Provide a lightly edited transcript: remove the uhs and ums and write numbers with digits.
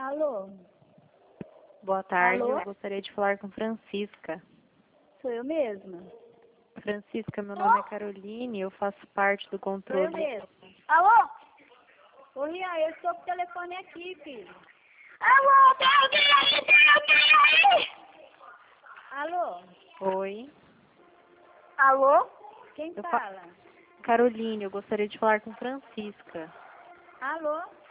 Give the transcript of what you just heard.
Alô? Boa tarde, Alô? eu gostaria de falar com Francisca. Sou eu mesma. Francisca, meu nome é Caroline, eu faço parte do Sou eu controle. mesma. Alô? Ô, Rian, eu estou com o telefone aqui, filho. Alô, tem alguém aí? Alô? Oi, Alô? Quem Eu fala? Caroline, eu gostaria de falar com Francisca. Alô?